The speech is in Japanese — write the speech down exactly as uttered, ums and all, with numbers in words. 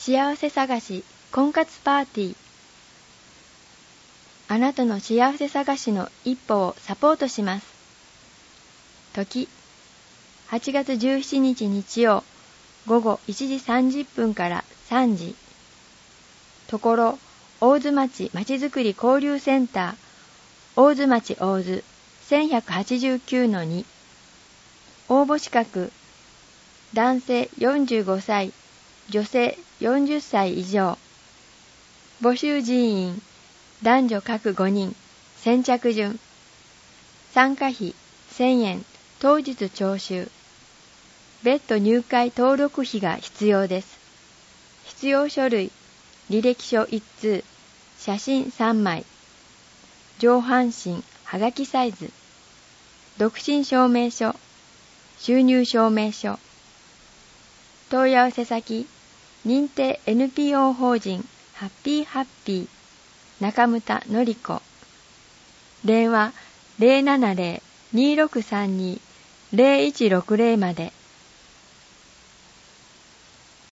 幸せ探し婚活パーティー。あなたの幸せ探しの一歩をサポートします。時、はちがつじゅうしちにち日曜、午後いちじさんじゅっぷんからさんじ。ところ、大津町まちづくり交流センター、大津町大津 せんひゃくはちじゅうきゅうのに。応募資格、男性よんじゅうごさい、女性よんじゅっさい以上。募集人員、男女各ごにん、先着順。参加費せんえん、当日徴収。別途入会登録費が必要です。必要書類、履歴書いっつう、写真さんまい。上半身はがきサイズ。独身証明書、収入証明書。問い合わせ先、認定 エヌピーオー 法人ハッピーハッピー中牟田のりこ。電話 ゼロななゼロ にーろくさんに ゼロいちろくゼロまで。